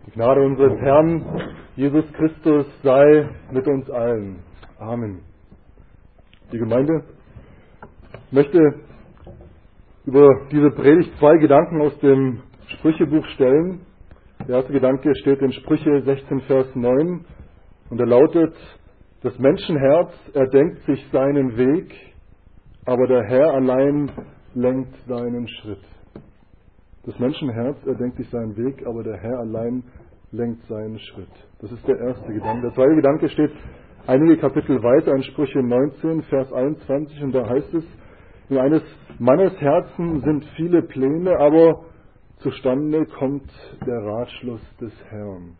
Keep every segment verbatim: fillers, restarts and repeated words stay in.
Die Gnade unseres Herrn Jesus Christus sei mit uns allen. Amen. Die Gemeinde möchte über diese Predigt zwei Gedanken aus dem Sprüchebuch stellen. Der erste Gedanke steht in Sprüche sechzehn, Vers neun und er lautet: Das Menschenherz erdenkt sich seinen Weg, aber der Herr allein lenkt seinen Schritt. Das Menschenherz erdenkt sich seinen Weg, aber der Herr allein lenkt seinen Schritt. Das ist der erste Gedanke. Der zweite Gedanke steht einige Kapitel weiter in Sprüche neunzehn, Vers einundzwanzig, und da heißt es: In eines Mannes Herzen sind viele Pläne, aber zustande kommt der Ratschluss des Herrn.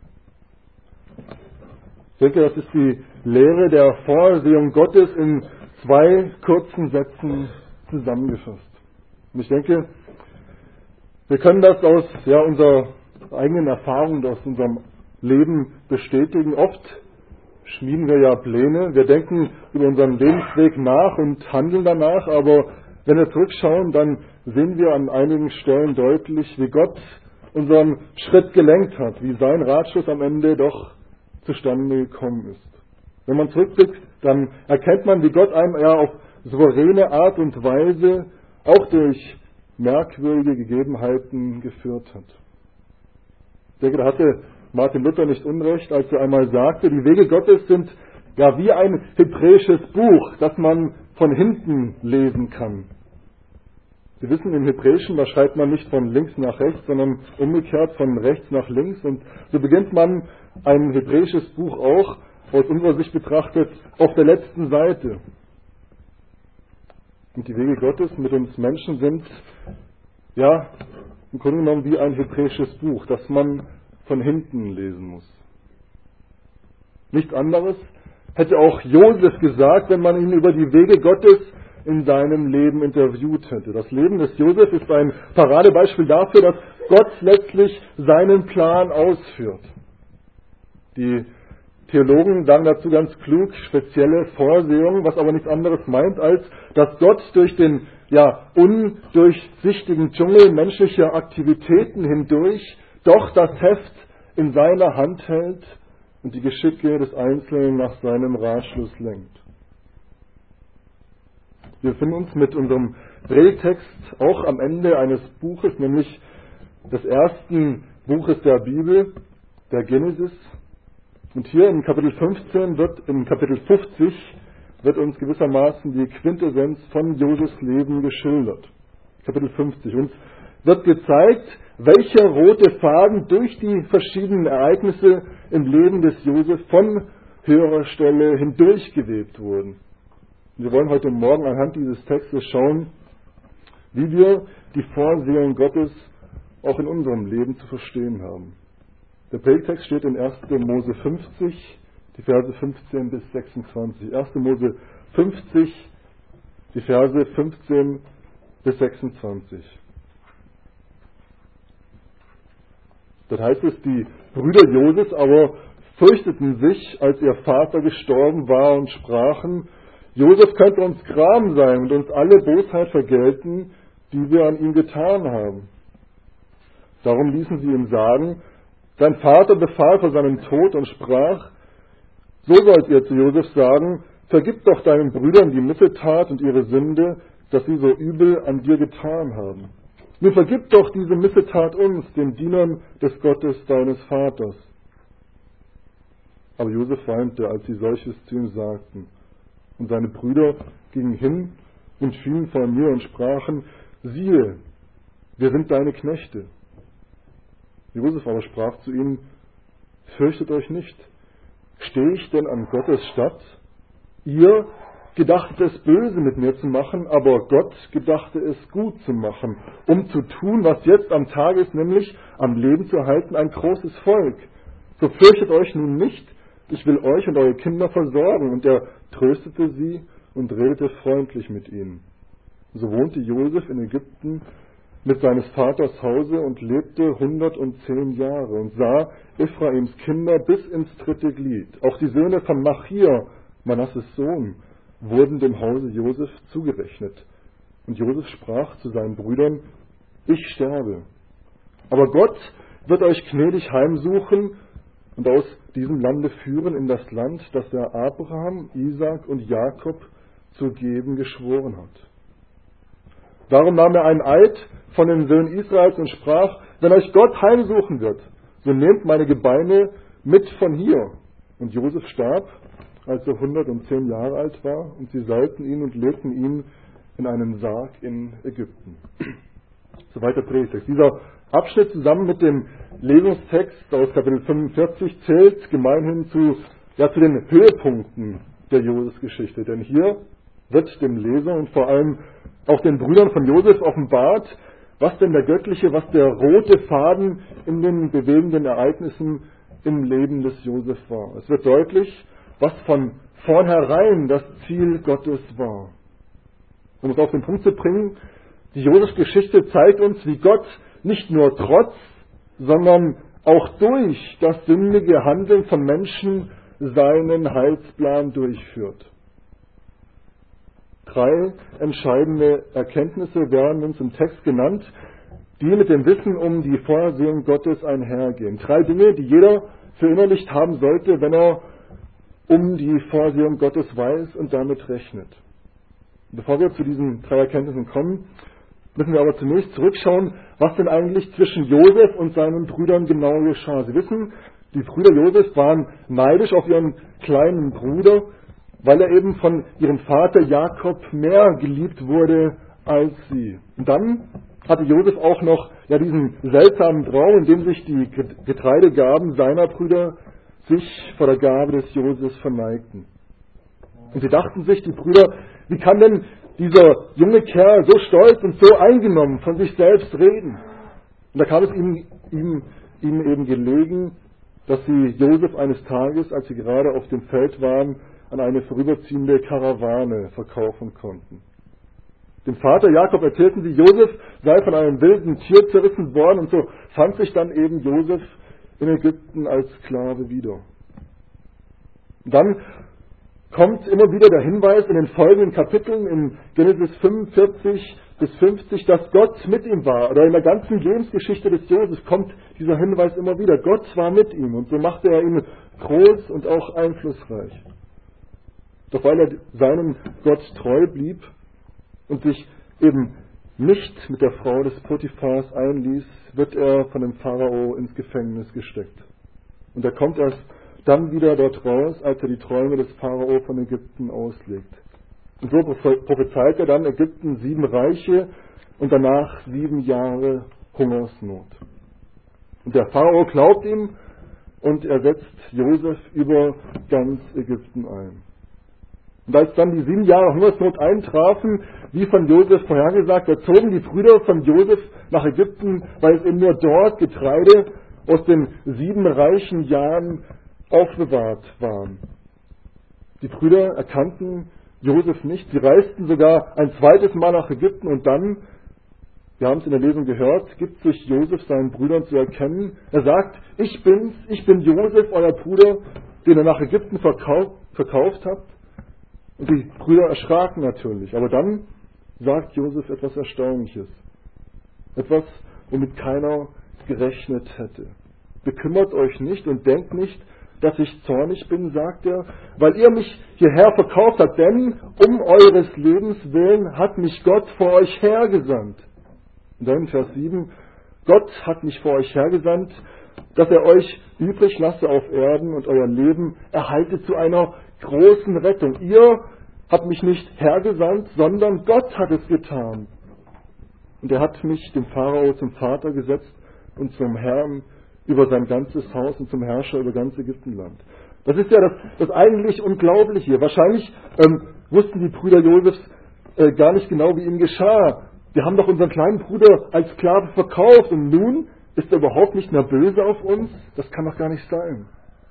Ich denke, das ist die Lehre der Vorsehung Gottes in zwei kurzen Sätzen zusammengefasst. Und ich denke, wir können das aus ja, unserer eigenen Erfahrung, aus unserem Leben bestätigen. Oft schmieden wir ja Pläne, wir denken über unseren Lebensweg nach und handeln danach, aber wenn wir zurückschauen, dann sehen wir an einigen Stellen deutlich, wie Gott unseren Schritt gelenkt hat, wie sein Ratschluss am Ende doch zustande gekommen ist. Wenn man zurückblickt, dann erkennt man, wie Gott einem ja auf souveräne Art und Weise auch durch merkwürdige Gegebenheiten geführt hat. Ich denke, da hatte Martin Luther nicht unrecht, als er einmal sagte, die Wege Gottes sind ja wie ein hebräisches Buch, das man von hinten lesen kann. Wir wissen, im Hebräischen, da schreibt man nicht von links nach rechts, sondern umgekehrt von rechts nach links. Und so beginnt man ein hebräisches Buch auch, aus unserer Sicht betrachtet, auf der letzten Seite. Und die Wege Gottes mit uns Menschen sind, ja, im Grunde genommen wie ein hebräisches Buch, das man von hinten lesen muss. Nichts anderes hätte auch Josef gesagt, wenn man ihn über die Wege Gottes in seinem Leben interviewt hätte. Das Leben des Josef ist ein Paradebeispiel dafür, dass Gott letztlich seinen Plan ausführt. Die Theologen sagen dazu ganz klug spezielle Vorsehungen, was aber nichts anderes meint, als dass Gott durch den ja, undurchsichtigen Dschungel menschlicher Aktivitäten hindurch doch das Heft in seiner Hand hält und die Geschicke des Einzelnen nach seinem Ratschluss lenkt. Wir befinden uns mit unserem Predigtext auch am Ende eines Buches, nämlich des ersten Buches der Bibel, der Genesis. Und hier in Kapitel fünfzehn wird, in Kapitel fünfzig, wird uns gewissermaßen die Quintessenz von Josefs Leben geschildert. Kapitel fünfzig. Uns wird gezeigt, welcher rote Faden durch die verschiedenen Ereignisse im Leben des Josef von höherer Stelle hindurchgewebt wurden. Und wir wollen heute Morgen anhand dieses Textes schauen, wie wir die Vorsehung Gottes auch in unserem Leben zu verstehen haben. Der Predigtext steht in erster Mose fünfzig, die Verse fünfzehn bis sechsundzwanzig. erster Mose fünfzig, die Verse fünfzehn bis sechsundzwanzig. Dort heißt es, die Brüder Josefs aber fürchteten sich, als ihr Vater gestorben war, und sprachen: Josef könnte uns Gram sein und uns alle Bosheit vergelten, die wir an ihm getan haben. Darum ließen sie ihm sagen, sein Vater befahl vor seinem Tod und sprach: So sollt ihr zu Josef sagen, vergib doch deinen Brüdern die Missetat und ihre Sünde, dass sie so übel an dir getan haben. Nun vergib doch diese Missetat uns, den Dienern des Gottes deines Vaters. Aber Josef weinte, als sie solches zu ihm sagten. Und seine Brüder gingen hin und fielen vor mir und sprachen: Siehe, wir sind deine Knechte. Josef aber sprach zu ihnen: Fürchtet euch nicht. Stehe ich denn an Gottes Statt? Ihr gedachtet es böse mit mir zu machen, aber Gott gedachte es gut zu machen, um zu tun, was jetzt am Tag ist, nämlich am Leben zu erhalten ein großes Volk. So fürchtet euch nun nicht, ich will euch und eure Kinder versorgen. Und er tröstete sie und redete freundlich mit ihnen. So wohnte Josef in Ägypten mit seines Vaters Hause und lebte hundertzehn Jahre und sah Ephraims Kinder bis ins dritte Glied. Auch die Söhne von Machir, Manasses Sohn, wurden dem Hause Josef zugerechnet. Und Josef sprach zu seinen Brüdern: Ich sterbe, aber Gott wird euch gnädig heimsuchen und aus diesem Lande führen in das Land, das er Abraham, Isaak und Jakob zu geben geschworen hat. Darum nahm er einen Eid von den Söhnen Israels und sprach, wenn euch Gott heimsuchen wird, so nehmt meine Gebeine mit von hier. Und Josef starb, als er hundertzehn Jahre alt war, und sie salbten ihn und legten ihn in einen Sarg in Ägypten. Soweit der Predigtext. Dieser Abschnitt zusammen mit dem Lesungstext aus Kapitel fünfundvierzig zählt gemeinhin zu, ja, zu den Höhepunkten der Josef-Geschichte. Denn hier wird dem Leser und vor allem auch den Brüdern von Josef offenbart, was denn der göttliche, was der rote Faden in den bewegenden Ereignissen im Leben des Josef war. Es wird deutlich, was von vornherein das Ziel Gottes war. Um es auf den Punkt zu bringen, die Josef-Geschichte zeigt uns, wie Gott nicht nur trotz, sondern auch durch das sündige Handeln von Menschen seinen Heilsplan durchführt. Drei entscheidende Erkenntnisse werden uns im Text genannt, die mit dem Wissen um die Vorsehung Gottes einhergehen. Drei Dinge, die jeder verinnerlicht haben sollte, wenn er um die Vorsehung Gottes weiß und damit rechnet. Bevor wir zu diesen drei Erkenntnissen kommen, müssen wir aber zunächst zurückschauen, was denn eigentlich zwischen Josef und seinen Brüdern genau geschah. Sie wissen, die Brüder Josef waren neidisch auf ihren kleinen Bruder, weil er eben von ihrem Vater Jakob mehr geliebt wurde als sie. Und dann hatte Josef auch noch ja diesen seltsamen Traum, in dem sich die Getreidegaben seiner Brüder sich vor der Gabe des Josef verneigten. Und sie dachten sich, die Brüder, wie kann denn dieser junge Kerl so stolz und so eingenommen von sich selbst reden? Und da kam es ihm, ihm, ihm eben gelegen, dass sie Josef eines Tages, als sie gerade auf dem Feld waren, an eine vorüberziehende Karawane verkaufen konnten. Dem Vater Jakob erzählten sie, Josef sei von einem wilden Tier zerrissen worden, und so fand sich dann eben Josef in Ägypten als Sklave wieder. Und dann kommt immer wieder der Hinweis in den folgenden Kapiteln, in Genesis fünfundvierzig bis fünfzig, dass Gott mit ihm war. Oder in der ganzen Lebensgeschichte des Josef kommt dieser Hinweis immer wieder. Gott war mit ihm, und so machte er ihn groß und auch einflussreich. Doch weil er seinem Gott treu blieb und sich eben nicht mit der Frau des Potiphars einließ, wird er von dem Pharao ins Gefängnis gesteckt. Und er kommt erst dann wieder dort raus, als er die Träume des Pharao von Ägypten auslegt. Und so prophezeit er dann Ägypten sieben Reiche und danach sieben Jahre Hungersnot. Und der Pharao glaubt ihm und er setzt Josef über ganz Ägypten ein. Und als dann die sieben Jahre Hungersnot eintrafen, wie von Josef vorhergesagt, da zogen die Brüder von Josef nach Ägypten, weil es eben nur dort Getreide aus den sieben reichen Jahren aufbewahrt waren. Die Brüder erkannten Josef nicht. Sie reisten sogar ein zweites Mal nach Ägypten und dann, wir haben es in der Lesung gehört, gibt sich Josef seinen Brüdern zu erkennen. Er sagt, ich bin's, ich bin Josef, euer Bruder, den ihr nach Ägypten verkauft, verkauft habt. Und die Brüder erschraken natürlich. Aber dann sagt Josef etwas Erstaunliches. Etwas, womit keiner gerechnet hätte. Bekümmert euch nicht und denkt nicht, dass ich zornig bin, sagt er, weil ihr mich hierher verkauft habt, denn um eures Lebens willen hat mich Gott vor euch hergesandt. Und dann Vers sieben, Gott hat mich vor euch hergesandt, dass er euch übrig lasse auf Erden und euer Leben erhalte zu einer großen Rettung. Ihr habt mich nicht hergesandt, sondern Gott hat es getan. Und er hat mich dem Pharao zum Vater gesetzt und zum Herrn über sein ganzes Haus und zum Herrscher über ganz Ägyptenland. Das ist ja das, das eigentlich Unglaubliche hier. Wahrscheinlich ähm, wussten die Brüder Josefs äh, gar nicht genau, wie ihnen geschah. Wir haben doch unseren kleinen Bruder als Sklave verkauft und nun ist er überhaupt nicht mehr böse auf uns? Das kann doch gar nicht sein.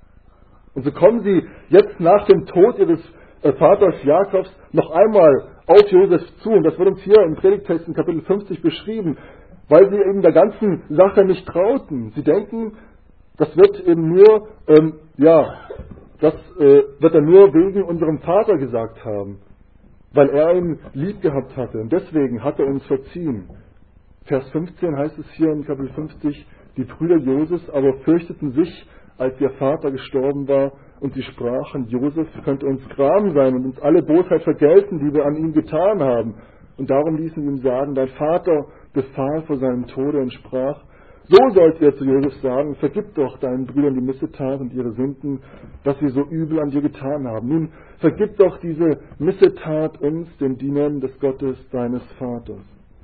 Und so kommen sie jetzt nach dem Tod ihres äh, Vaters Jakobs noch einmal auf Josef zu. Und das wird uns hier im Predigtext in Kapitel fünfzig beschrieben, weil sie eben der ganzen Sache nicht trauten. Sie denken, das wird eben nur, ähm, ja, das äh, wird er nur wegen unserem Vater gesagt haben, weil er ihn lieb gehabt hatte. Und deswegen hat er uns verziehen. Vers fünfzehn heißt es hier in Kapitel fünfzig, Die Brüder Josefs aber fürchteten sich, als ihr Vater gestorben war, und sie sprachen, Josef könnte uns Gram sein und uns alle Bosheit vergelten, die wir an ihm getan haben. Und darum ließen sie ihm sagen, dein Vater befahl vor seinem Tode und sprach, so sollt ihr zu Josef sagen, vergib doch deinen Brüdern die Missetat und ihre Sünden, dass sie so übel an dir getan haben. Nun, vergib doch diese Missetat uns, den Dienern des Gottes deines Vaters.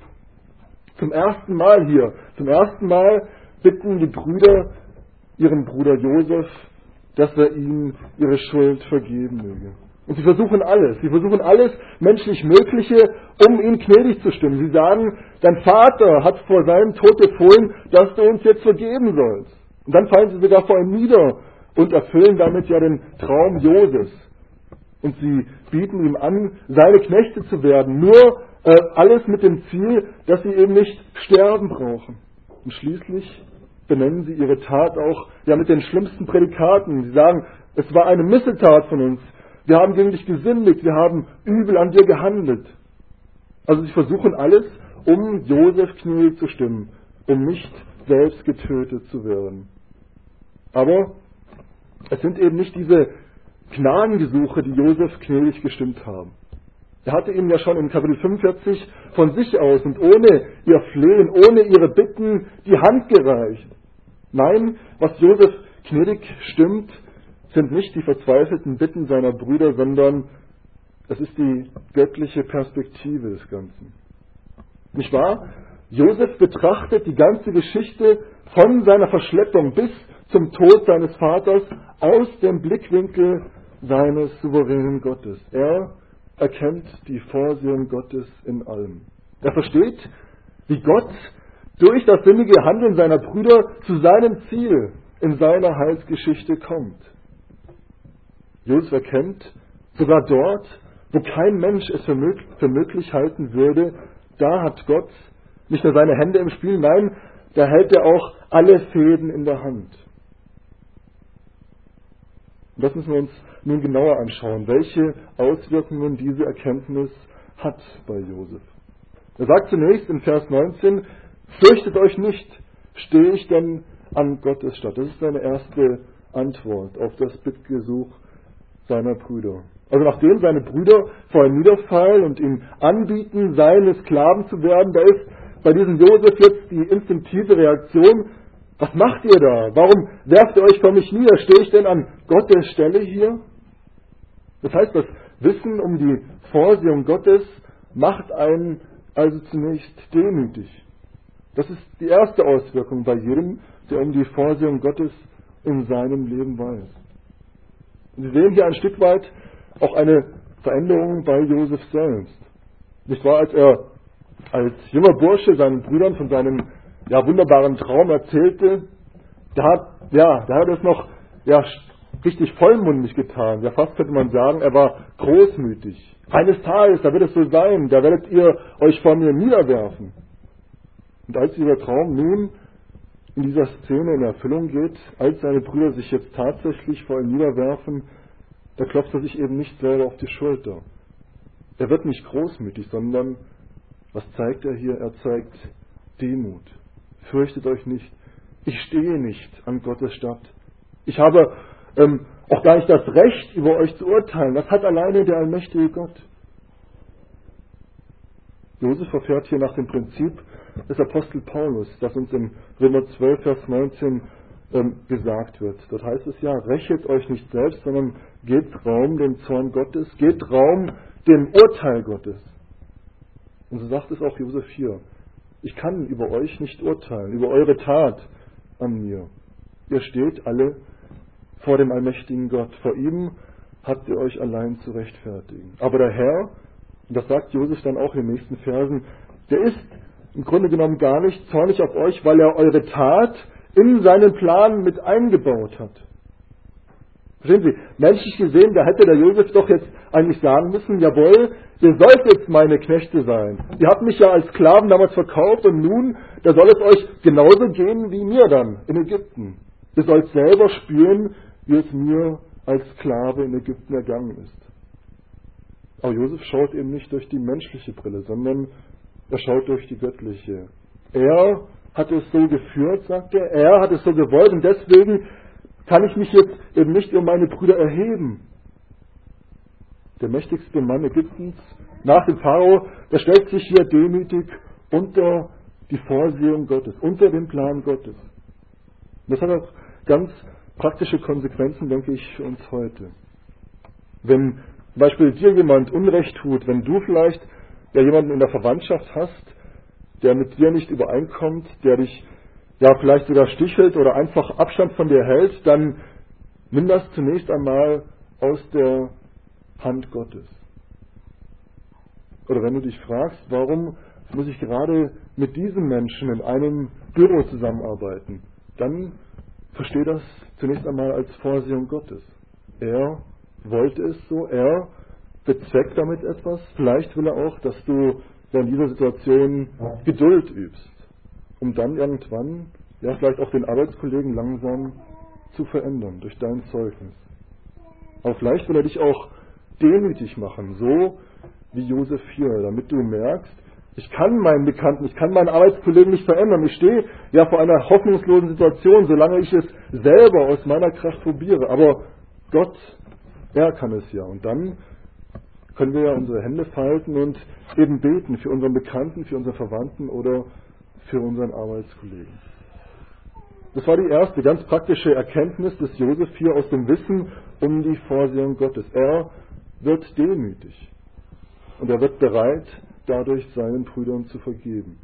Zum ersten Mal hier, zum ersten Mal bitten die Brüder ihren Bruder Josef, dass er ihnen ihre Schuld vergeben möge. Und sie versuchen alles, sie versuchen alles menschlich Mögliche, um ihn gnädig zu stimmen. Sie sagen, dein Vater hat vor seinem Tod befohlen, dass du uns jetzt vergeben sollst. Und dann fallen sie sogar vor ihm nieder und erfüllen damit ja den Traum Josefs. Und sie bieten ihm an, seine Knechte zu werden. Nur äh, alles mit dem Ziel, dass sie eben nicht sterben brauchen. Und schließlich benennen sie ihre Tat auch ja mit den schlimmsten Prädikaten. Sie sagen, es war eine Missetat von uns. Wir haben gegen dich gesündigt, wir haben übel an dir gehandelt. Also sie versuchen alles, um Josef gnädig zu stimmen, um nicht selbst getötet zu werden. Aber es sind eben nicht diese Gnadengesuche, die Josef gnädig gestimmt haben. Er hatte ihnen ja schon in Kapitel fünfundvierzig von sich aus und ohne ihr Flehen, ohne ihre Bitten die Hand gereicht. Nein, was Josef gnädig stimmt, sind nicht die verzweifelten Bitten seiner Brüder, sondern es ist die göttliche Perspektive des Ganzen. Nicht wahr? Josef betrachtet die ganze Geschichte von seiner Verschleppung bis zum Tod seines Vaters aus dem Blickwinkel seines souveränen Gottes. Er erkennt die Vorsehung Gottes in allem. Er versteht, wie Gott durch das sinnige Handeln seiner Brüder zu seinem Ziel in seiner Heilsgeschichte kommt. Josef erkennt, sogar dort, wo kein Mensch es für möglich, für möglich halten würde, da hat Gott nicht nur seine Hände im Spiel, nein, da hält er auch alle Fäden in der Hand. Und das müssen wir uns nun genauer anschauen, welche Auswirkungen diese Erkenntnis hat bei Josef. Er sagt zunächst in Vers neunzehn, fürchtet euch nicht, stehe ich denn an Gottes Statt. Das ist seine erste Antwort auf das Bittgesuch seiner Brüder. Also nachdem seine Brüder vor ihm niederfallen und ihm anbieten, seine Sklaven zu werden, da ist bei diesem Josef jetzt die instinktive Reaktion, was macht ihr da? Warum werft ihr euch vor mich nieder? Stehe ich denn an Gottes Stelle hier? Das heißt, das Wissen um die Vorsehung Gottes macht einen also zunächst demütig. Das ist die erste Auswirkung bei jedem, der um die Vorsehung Gottes in seinem Leben weiß. Und Sie sehen hier ein Stück weit auch eine Veränderung bei Josef selbst. Nicht wahr, als er als junger Bursche seinen Brüdern von seinem ja, wunderbaren Traum erzählte, da hat, ja, da hat er es noch ja, richtig vollmundig getan. Ja, fast könnte man sagen, er war großmütig. Eines Tages, da wird es so sein, da werdet ihr euch vor mir niederwerfen. Und als dieser Traum nun in dieser Szene in Erfüllung geht, als seine Brüder sich jetzt tatsächlich vor ihm niederwerfen, da klopft er sich eben nicht selber auf die Schulter. Er wird nicht großmütig, sondern, was zeigt er hier? Er zeigt Demut. Fürchtet euch nicht. Ich stehe nicht an Gottes Statt. Ich habe ähm, auch gar nicht das Recht, über euch zu urteilen. Das hat alleine der allmächtige Gott. Josef verfährt hier nach dem Prinzip des Apostel Paulus, das uns in Römer zwölf, Vers neunzehn ähm, gesagt wird. Dort heißt es ja, rächet euch nicht selbst, sondern gebt Raum dem Zorn Gottes, gebt Raum dem Urteil Gottes. Und so sagt es auch Josef hier. Ich kann über euch nicht urteilen, über eure Tat an mir. Ihr steht alle vor dem allmächtigen Gott. Vor ihm habt ihr euch allein zu rechtfertigen. Aber der Herr, und das sagt Josef dann auch in den nächsten Versen, der ist im Grunde genommen gar nicht zornig auf euch, weil er eure Tat in seinen Plan mit eingebaut hat. Verstehen Sie, menschlich gesehen, da hätte der Josef doch jetzt eigentlich sagen müssen, jawohl, ihr sollt jetzt meine Knechte sein. Ihr habt mich ja als Sklaven damals verkauft und nun, da soll es euch genauso gehen wie mir dann in Ägypten. Ihr sollt selber spüren, wie es mir als Sklave in Ägypten ergangen ist. Aber Josef schaut eben nicht durch die menschliche Brille, sondern er schaut durch die göttliche. Er hat es so geführt, sagt er. Er hat es so gewollt und deswegen kann ich mich jetzt eben nicht um meine Brüder erheben. Der mächtigste Mann Ägyptens nach dem Pharao, der stellt sich hier demütig unter die Vorsehung Gottes, unter den Plan Gottes. Das hat auch ganz praktische Konsequenzen, denke ich, für uns heute. Wenn zum Beispiel dir jemand Unrecht tut, wenn du vielleicht ja jemanden in der Verwandtschaft hast, der mit dir nicht übereinkommt, der dich ja vielleicht sogar stichelt oder einfach Abstand von dir hält, dann nimm das zunächst einmal aus der Hand Gottes. Oder wenn du dich fragst, warum muss ich gerade mit diesem Menschen in einem Büro zusammenarbeiten, dann versteh das zunächst einmal als Vorsehung Gottes. Er wollte es so, er bezweckt damit etwas. Vielleicht will er auch, dass du in dieser Situation Geduld übst, um dann irgendwann, ja vielleicht auch den Arbeitskollegen langsam zu verändern durch dein Zeugnis. Aber vielleicht will er dich auch demütig machen, so wie Josef hier, damit du merkst, ich kann meinen Bekannten, ich kann meinen Arbeitskollegen nicht verändern. Ich stehe ja vor einer hoffnungslosen Situation, solange ich es selber aus meiner Kraft probiere. Aber Gott, er kann es ja. Und dann können wir ja unsere Hände falten und eben beten für unseren Bekannten, für unsere Verwandten oder für unseren Arbeitskollegen. Das war die erste ganz praktische Erkenntnis des Josef hier aus dem Wissen um die Vorsehung Gottes. Er wird demütig und er wird bereit, dadurch seinen Brüdern zu vergeben.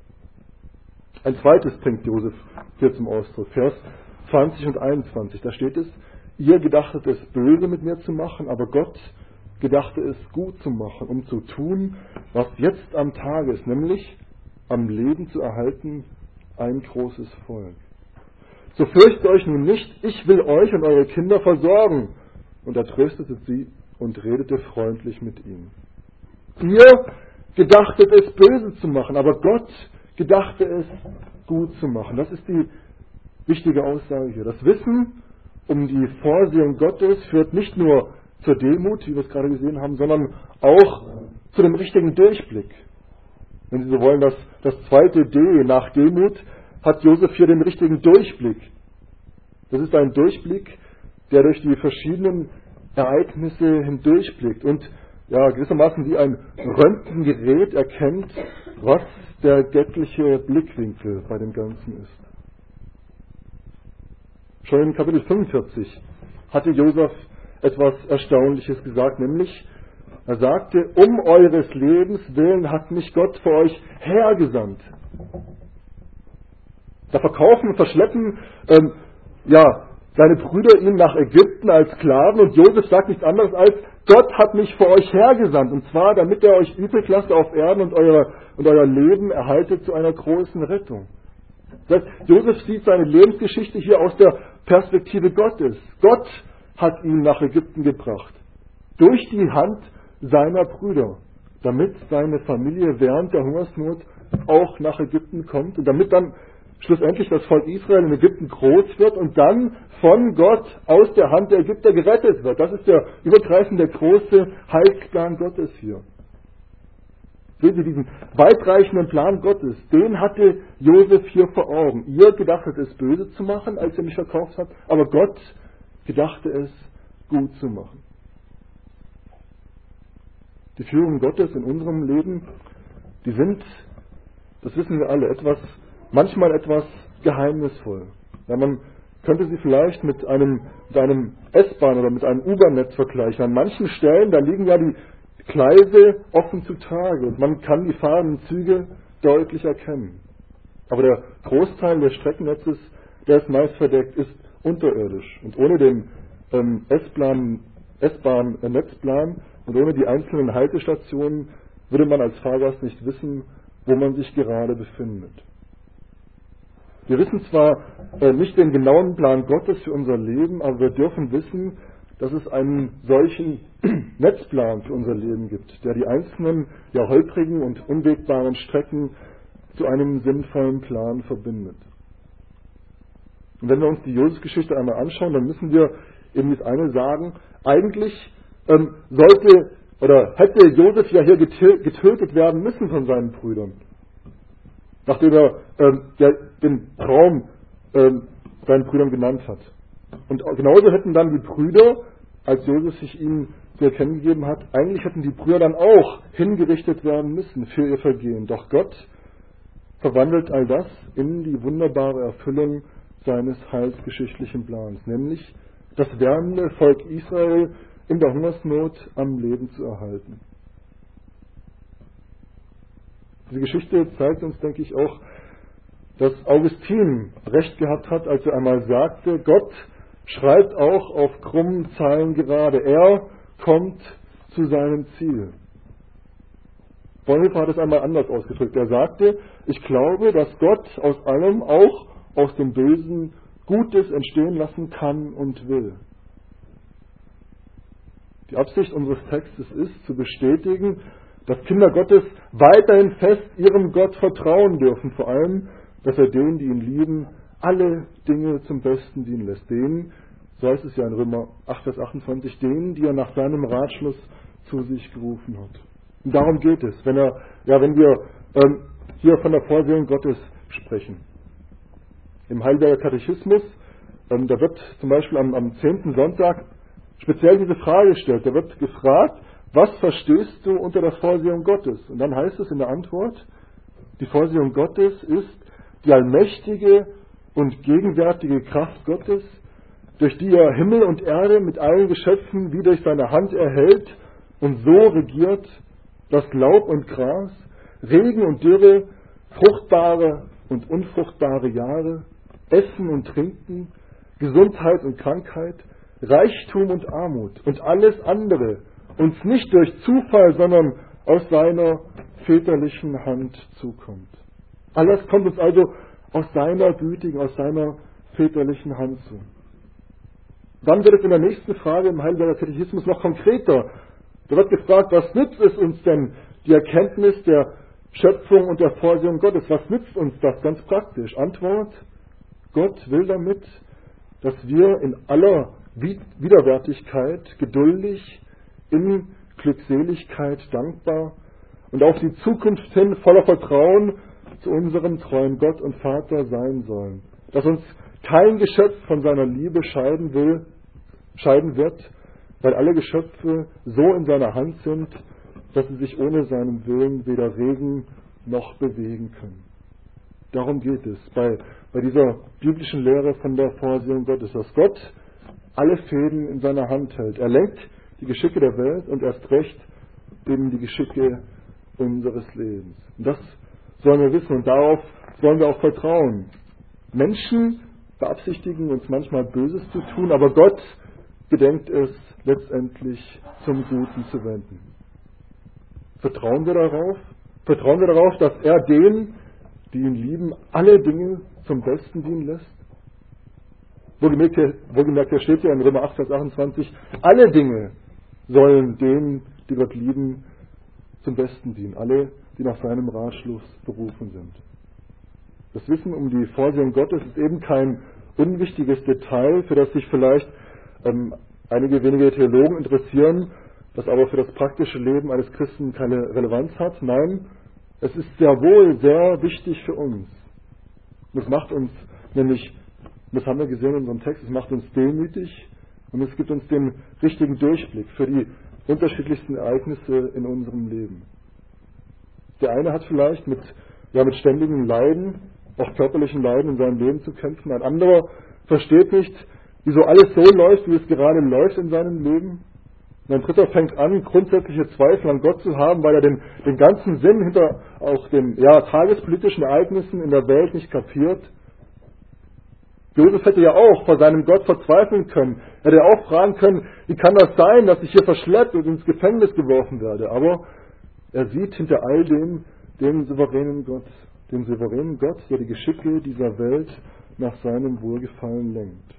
Ein zweites bringt Josef hier zum Ausdruck. Vers zwanzig und einundzwanzig, da steht es, ihr gedachtet es böse mit mir zu machen, aber Gott gedachte es gut zu machen, um zu tun, was jetzt am Tage ist, nämlich am Leben zu erhalten, ein großes Volk. So fürchtet euch nun nicht, ich will euch und eure Kinder versorgen. Und er tröstete sie und redete freundlich mit ihnen. Ihr gedachtet es böse zu machen, aber Gott gedachte es gut zu machen. Das ist die wichtige Aussage hier. Das Wissen um die Vorsehung Gottes führt nicht nur zur Demut, wie wir es gerade gesehen haben, sondern auch zu dem richtigen Durchblick. Wenn Sie so wollen, das, das zweite D nach Demut hat Josef hier den richtigen Durchblick. Das ist ein Durchblick, der durch die verschiedenen Ereignisse hindurchblickt und ja, gewissermaßen wie ein Röntgengerät erkennt, was der göttliche Blickwinkel bei dem Ganzen ist. Schon in Kapitel fünfundvierzig hatte Josef etwas Erstaunliches gesagt, nämlich er sagte, um eures Lebens willen hat mich Gott für euch hergesandt. Da verkaufen und verschleppen ähm, ja, seine Brüder ihn nach Ägypten als Sklaven und Josef sagt nichts anderes als, Gott hat mich für euch hergesandt und zwar, damit er euch übrig lasst auf Erden und euer, und euer Leben erhaltet zu einer großen Rettung. Das heißt, Josef sieht seine Lebensgeschichte hier aus der Perspektive Gottes. Gott hat ihn nach Ägypten gebracht, durch die Hand seiner Brüder, damit seine Familie während der Hungersnot auch nach Ägypten kommt und damit dann schlussendlich das Volk Israel in Ägypten groß wird und dann von Gott aus der Hand der Ägypter gerettet wird. Das ist der übergreifende große Heilsplan Gottes hier. Sehen Sie diesen weitreichenden Plan Gottes, den hatte Josef hier vor Augen. Ihr gedachtet es böse zu machen, als er mich verkauft hat, aber Gott gedachte es gut zu machen. Die Führung Gottes in unserem Leben, die sind, das wissen wir alle, etwas, manchmal etwas geheimnisvoll. Ja, man könnte sie vielleicht mit einem, mit einem S-Bahn- oder mit einem U-Bahn-Netz vergleichen. An manchen Stellen, da liegen ja die Gleise offen zutage und man kann die fahrenden Züge deutlich erkennen. Aber der Großteil des Streckennetzes, der ist meist verdeckt, ist unterirdisch. Und ohne den ähm, S-Bahn, S-Bahn-Netzplan und ohne die einzelnen Haltestationen würde man als Fahrgast nicht wissen, wo man sich gerade befindet. Wir wissen zwar äh, nicht den genauen Plan Gottes für unser Leben, aber wir dürfen wissen, dass es einen solchen Netzplan für unser Leben gibt, der die einzelnen, ja holprigen und unwegbaren Strecken zu einem sinnvollen Plan verbindet. Und wenn wir uns die Josef-Geschichte einmal anschauen, dann müssen wir eben das eine sagen, eigentlich ähm, sollte oder hätte Josef ja hier getötet werden müssen von seinen Brüdern. nachdem er ähm, ja, den Traum ähm, seinen Brüdern genannt hat. Und genauso hätten dann die Brüder, als Josef sich ihnen zu erkennen gegeben hat, eigentlich hätten die Brüder dann auch hingerichtet werden müssen für ihr Vergehen. Doch Gott verwandelt all das in die wunderbare Erfüllung seines heilsgeschichtlichen Plans, nämlich das werdende Volk Israel in der Hungersnot am Leben zu erhalten. Diese Geschichte zeigt uns, denke ich, auch, dass Augustin recht gehabt hat, als er einmal sagte, Gott schreibt auch auf krummen Zeilen gerade. Er kommt zu seinem Ziel. Bonhoeffer hat es einmal anders ausgedrückt. Er sagte, ich glaube, dass Gott aus allem, auch aus dem Bösen, Gutes entstehen lassen kann und will. Die Absicht unseres Textes ist, zu bestätigen, dass Kinder Gottes weiterhin fest ihrem Gott vertrauen dürfen, vor allem, dass er denen, die ihn lieben, alle Dinge zum Besten dienen lässt. Denen, so heißt es ja in Römer acht, Vers achtundzwanzig, denen, die er nach seinem Ratschluss zu sich gerufen hat. Und darum geht es, wenn, er, ja, wenn wir ähm, hier von der Vorsehung Gottes sprechen. Im Heidelberger Katechismus, ähm, da wird zum Beispiel am, am zehnten Sonntag speziell diese Frage gestellt. Da wird gefragt, was verstehst du unter der Vorsehung Gottes? Und dann heißt es in der Antwort, die Vorsehung Gottes ist die allmächtige und gegenwärtige Kraft Gottes, durch die er Himmel und Erde mit allen Geschöpfen wie durch seine Hand erhält und so regiert, dass Laub und Gras, Regen und Dürre, fruchtbare und unfruchtbare Jahre, Essen und Trinken, Gesundheit und Krankheit, Reichtum und Armut und alles andere uns nicht durch Zufall, sondern aus seiner väterlichen Hand zukommt. Alles kommt uns also aus seiner gütigen, aus seiner väterlichen Hand zu. Dann wird es in der nächsten Frage im Heidelberger Katechismus noch konkreter. Da wird gefragt, was nützt es uns denn, die Erkenntnis der Schöpfung und der Vorsehung Gottes? Was nützt uns das ganz praktisch? Antwort, Gott will damit, dass wir in aller Widerwärtigkeit geduldig, in Glückseligkeit dankbar und auf die Zukunft hin voller Vertrauen zu unserem treuen Gott und Vater sein sollen. Dass uns kein Geschöpf von seiner Liebe scheiden will, scheiden wird, weil alle Geschöpfe so in seiner Hand sind, dass sie sich ohne seinen Willen weder regen noch bewegen können. Darum geht es bei, bei dieser biblischen Lehre von der Vorsehung Gottes, dass Gott alle Fäden in seiner Hand hält. Er lenkt die Geschicke der Welt und erst recht eben die Geschicke unseres Lebens. Und das sollen wir wissen und darauf sollen wir auch vertrauen. Menschen beabsichtigen uns manchmal Böses zu tun, aber Gott gedenkt es letztendlich zum Guten zu wenden. Vertrauen wir darauf? Vertrauen wir darauf, dass er denen, die ihn lieben, alle Dinge zum Besten dienen lässt? Wohlgemerkt, wohlgemerkt, hier steht ja in Römer acht, Vers achtundzwanzig, alle Dinge sollen denen, die Gott lieben, zum Besten dienen. Alle, die nach seinem Ratschluss berufen sind. Das Wissen um die Vorsehung Gottes ist eben kein unwichtiges Detail, für das sich vielleicht ähm, einige wenige Theologen interessieren, das aber für das praktische Leben eines Christen keine Relevanz hat. Nein, es ist sehr wohl sehr wichtig für uns. Und es macht uns nämlich, das haben wir gesehen in unserem Text, es macht uns demütig und es gibt uns den richtigen Durchblick für die unterschiedlichsten Ereignisse in unserem Leben. Der eine hat vielleicht mit, ja, mit ständigen Leiden, auch körperlichen Leiden in seinem Leben zu kämpfen. Ein anderer versteht nicht, wieso alles so läuft, wie es gerade läuft in seinem Leben. Und ein dritter fängt an, grundsätzliche Zweifel an Gott zu haben, weil er den, den ganzen Sinn hinter auch den ja, tagespolitischen Ereignissen in der Welt nicht kapiert. Josef hätte ja auch vor seinem Gott verzweifeln können. Er hätte auch fragen können, wie kann das sein, dass ich hier verschleppt und ins Gefängnis geworfen werde? Aber er sieht hinter all dem den souveränen Gott, den souveränen Gott, der die Geschicke dieser Welt nach seinem Wohlgefallen lenkt.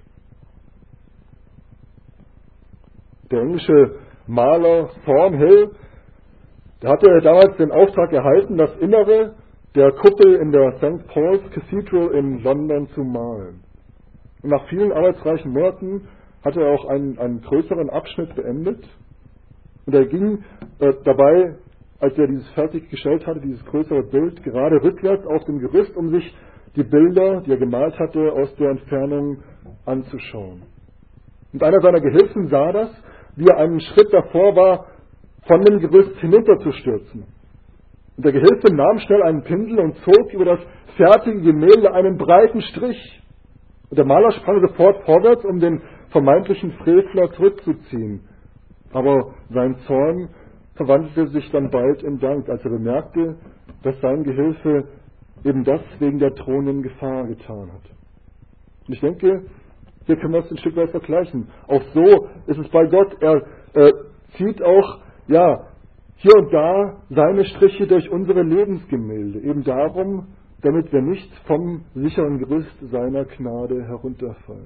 Der englische Maler Thornhill, der hatte damals den Auftrag erhalten, das Innere der Kuppel in der Sankt Paul's Cathedral in London zu malen. Und nach vielen arbeitsreichen Monaten hatte er auch einen, einen größeren Abschnitt beendet. Und er ging äh, dabei als er dieses fertiggestellt hatte, dieses größere Bild, gerade rückwärts auf dem Gerüst, um sich die Bilder, die er gemalt hatte, aus der Entfernung anzuschauen. Und einer seiner Gehilfen sah das, wie er einen Schritt davor war, von dem Gerüst hinunterzustürzen. Und der Gehilfe nahm schnell einen Pinsel und zog über das fertige Gemälde einen breiten Strich. Und der Maler sprang sofort vorwärts, um den vermeintlichen Frevler zurückzuziehen. Aber sein Zorn verwandelte sich dann bald in Dank, als er bemerkte, dass sein Gehilfe eben das wegen der drohenden Gefahr getan hat. Und ich denke, hier können wir es ein Stück weit vergleichen. Auch so ist es bei Gott. Er äh, zieht auch, ja, hier und da seine Striche durch unsere Lebensgemälde. Eben darum, damit wir nicht vom sicheren Gerüst seiner Gnade herunterfallen.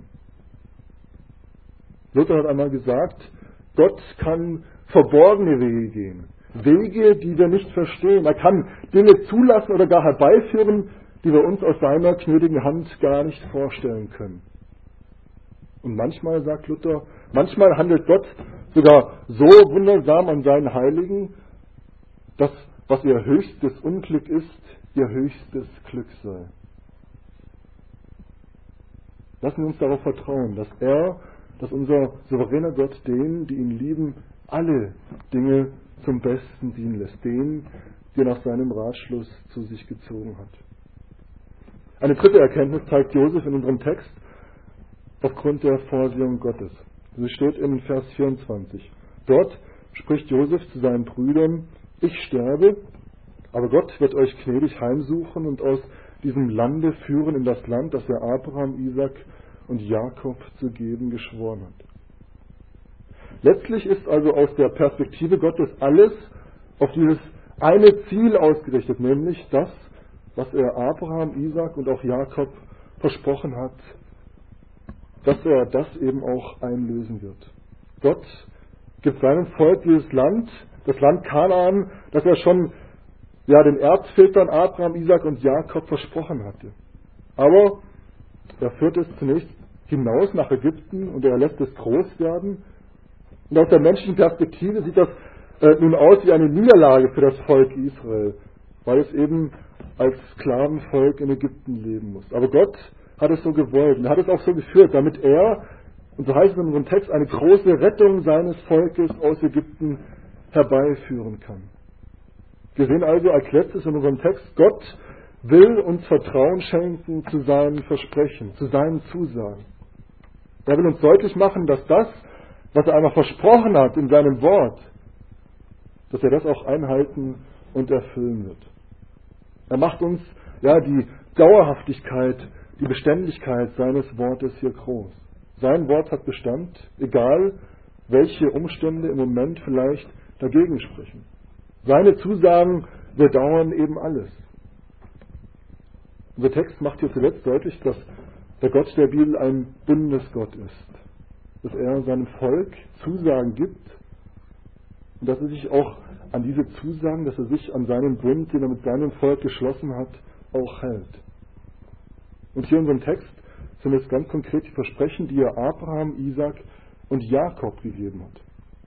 Luther hat einmal gesagt, Gott kann verborgene Wege gehen. Wege, die wir nicht verstehen. Er kann Dinge zulassen oder gar herbeiführen, die wir uns aus seiner gnädigen Hand gar nicht vorstellen können. Und manchmal, sagt Luther, manchmal handelt Gott sogar so wundersam an seinen Heiligen, dass was ihr höchstes Unglück ist, ihr höchstes Glück sei. Lassen wir uns darauf vertrauen, dass er, dass unser souveräner Gott denen, die ihn lieben, alle Dinge zum Besten dienen lässt, denen, die er nach seinem Ratschluss zu sich gezogen hat. Eine dritte Erkenntnis zeigt Josef in unserem Text aufgrund der Vorsehung Gottes. Sie steht in Vers vierundzwanzig. Dort spricht Josef zu seinen Brüdern: Ich sterbe, aber Gott wird euch gnädig heimsuchen und aus diesem Lande führen in das Land, das er Abraham, Isaak und Jakob zu geben geschworen hat. Letztlich ist also aus der Perspektive Gottes alles auf dieses eine Ziel ausgerichtet, nämlich das, was er Abraham, Isaak und auch Jakob versprochen hat, dass er das eben auch einlösen wird. Gott gibt seinem Volk dieses Land, das Land Kanaan, das er schon ja, den Erzvätern Abraham, Isaak und Jakob versprochen hatte. Aber er führt es zunächst hinaus nach Ägypten und er lässt es groß werden. Und aus der menschlichen Perspektive sieht das äh, nun aus wie eine Niederlage für das Volk Israel, weil es eben als Sklavenvolk in Ägypten leben muss. Aber Gott hat es so gewollt und er hat es auch so geführt, damit er, und so heißt es in unserem Text, eine große Rettung seines Volkes aus Ägypten herbeiführen kann. Wir sehen also als letztes in unserem Text, Gott will uns Vertrauen schenken zu seinen Versprechen, zu seinen Zusagen. Er will uns deutlich machen, dass das, was er einmal versprochen hat in seinem Wort, dass er das auch einhalten und erfüllen wird. Er macht uns ja die Dauerhaftigkeit, die Beständigkeit seines Wortes hier groß. Sein Wort hat Bestand, egal welche Umstände im Moment vielleicht dagegen sprechen. Seine Zusagen bedauern eben alles. Unser Text macht hier zuletzt deutlich, dass der Gott der Bibel ein Bundesgott ist. Dass er seinem Volk Zusagen gibt und dass er sich auch an diese Zusagen, dass er sich an seinen Bund, den er mit seinem Volk geschlossen hat, auch hält. Und hier in unserem Text sind es ganz konkret die Versprechen, die er Abraham, Isaak und Jakob gegeben hat.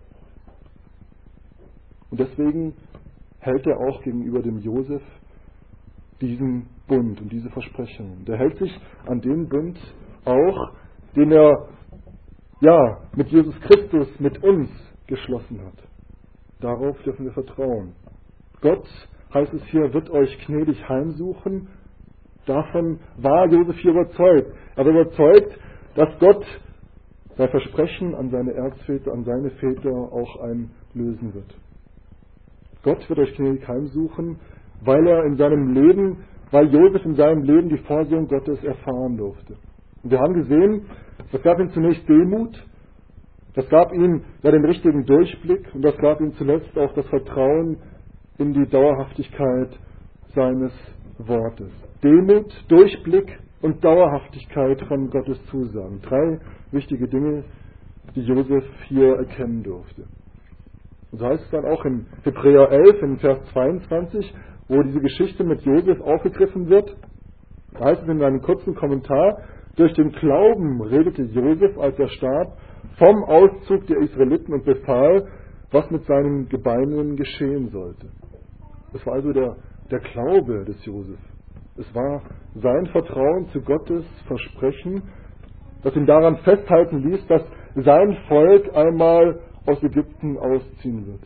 Und deswegen hält er auch gegenüber dem Josef diesen Bund und diese Versprechungen. Der hält sich an den Bund auch, den er ja mit Jesus Christus, mit uns geschlossen hat. Darauf dürfen wir vertrauen. Gott, heißt es hier, wird euch gnädig heimsuchen. Davon war Josef hier überzeugt. Er war überzeugt, dass Gott sein Versprechen an seine Erzväter, an seine Väter auch einlösen wird. Gott wird euch gnädig heimsuchen, weil er in seinem Leben, weil Josef in seinem Leben die Vorsehung Gottes erfahren durfte. Und wir haben gesehen, das gab ihm zunächst Demut, das gab ihm ja den richtigen Durchblick und das gab ihm zuletzt auch das Vertrauen in die Dauerhaftigkeit seines Wortes. Demut, Durchblick und Dauerhaftigkeit von Gottes Zusagen. Drei wichtige Dinge, die Josef hier erkennen durfte. Und so heißt es dann auch in Hebräer elf, in Vers zweiundzwanzig, wo diese Geschichte mit Josef aufgegriffen wird. Da heißt es in einem kurzen Kommentar: Durch den Glauben redete Josef, als er starb, vom Auszug der Israeliten und befahl, was mit seinen Gebeinen geschehen sollte. Es war also der, der Glaube des Josef. Es war sein Vertrauen zu Gottes Versprechen, das ihn daran festhalten ließ, dass sein Volk einmal aus Ägypten ausziehen wird.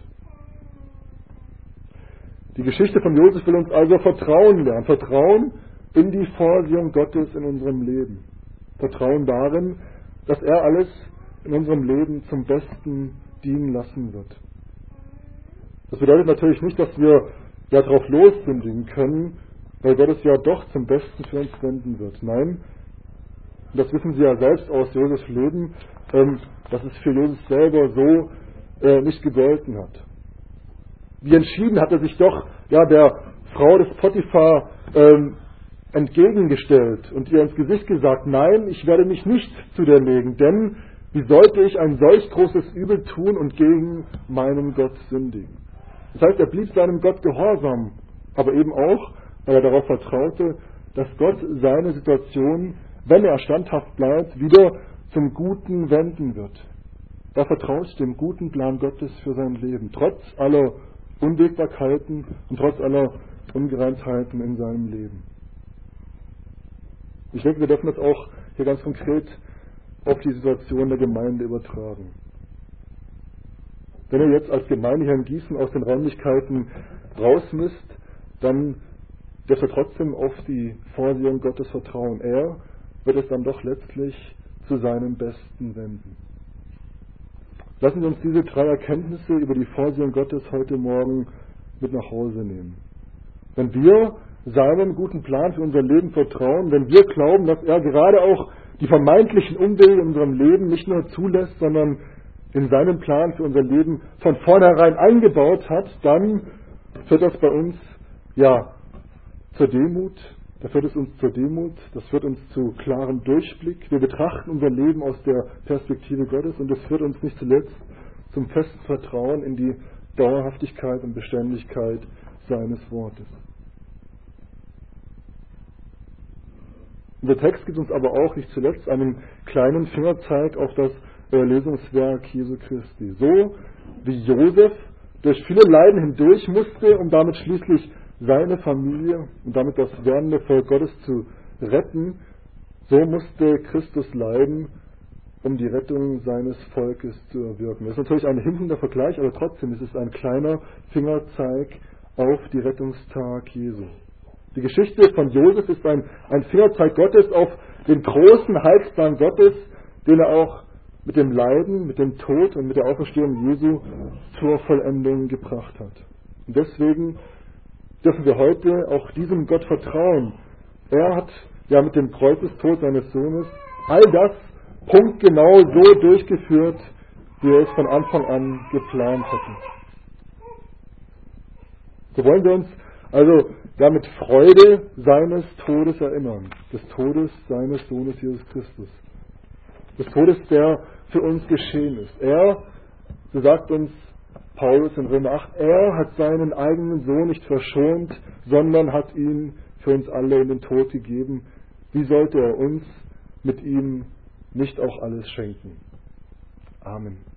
Die Geschichte von Josef will uns also Vertrauen lernen. Vertrauen in die Vorsehung Gottes in unserem Leben. Vertrauen darin, dass er alles in unserem Leben zum Besten dienen lassen wird. Das bedeutet natürlich nicht, dass wir ja drauf lossündigen können, weil Gott es ja doch zum Besten für uns wenden wird. Nein, und das wissen Sie ja selbst aus Josefs Leben, ähm, dass es für Josef selber so äh, nicht gegolten hat. Wie entschieden hat er sich doch ja, der Frau des Potiphar ähm, entgegengestellt und ihr ins Gesicht gesagt, nein, ich werde mich nicht zu dir legen, denn wie sollte ich ein solch großes Übel tun und gegen meinen Gott sündigen? Das heißt, er blieb seinem Gott gehorsam, aber eben auch, weil er darauf vertraute, dass Gott seine Situation, wenn er standhaft bleibt, wieder zum Guten wenden wird. Er vertraut dem guten Plan Gottes für sein Leben, trotz aller Unwägbarkeiten und trotz aller Ungereimtheiten in seinem Leben. Ich denke, wir dürfen das auch hier ganz konkret auf die Situation der Gemeinde übertragen. Wenn ihr jetzt als Gemeinde hier in Gießen aus den Räumlichkeiten raus müsst, dann dürft ihr trotzdem auf die Vorsehung Gottes vertrauen. Er wird es dann doch letztlich zu seinem Besten wenden. Lassen Sie uns diese drei Erkenntnisse über die Vorsehung Gottes heute Morgen mit nach Hause nehmen. Wenn wir seinem guten Plan für unser Leben vertrauen, wenn wir glauben, dass er gerade auch die vermeintlichen Umwege in unserem Leben nicht nur zulässt, sondern in seinen Plan für unser Leben von vornherein eingebaut hat, dann führt das bei uns ja zur Demut, da führt es uns zur Demut, das führt uns zu klarem Durchblick. Wir betrachten unser Leben aus der Perspektive Gottes und es führt uns nicht zuletzt zum festen Vertrauen in die Dauerhaftigkeit und Beständigkeit seines Wortes. Unser Text gibt uns aber auch nicht zuletzt einen kleinen Fingerzeig auf das Erlösungswerk Jesu Christi. So wie Josef durch viele Leiden hindurch musste, um damit schließlich seine Familie und damit das werdende Volk Gottes zu retten, so musste Christus leiden, um die Rettung seines Volkes zu erwirken. Das ist natürlich ein hinkender Vergleich, aber trotzdem ist es ein kleiner Fingerzeig auf die Rettungstag Jesu. Die Geschichte von Josef ist ein, ein Fingerzeig Gottes auf den großen Heilsplan Gottes, den er auch mit dem Leiden, mit dem Tod und mit der Auferstehung Jesu zur Vollendung gebracht hat. Und deswegen dürfen wir heute auch diesem Gott vertrauen. Er hat ja mit dem Kreuzestod seines Sohnes all das punktgenau so durchgeführt, wie er es von Anfang an geplant hatte. So wollen wir uns also ja mit Freude seines Todes erinnern, des Todes seines Sohnes Jesus Christus. Des Todes, der für uns geschehen ist. Er, so sagt uns Paulus in Römer acht, er hat seinen eigenen Sohn nicht verschont, sondern hat ihn für uns alle in den Tod gegeben. Wie sollte er uns mit ihm nicht auch alles schenken? Amen.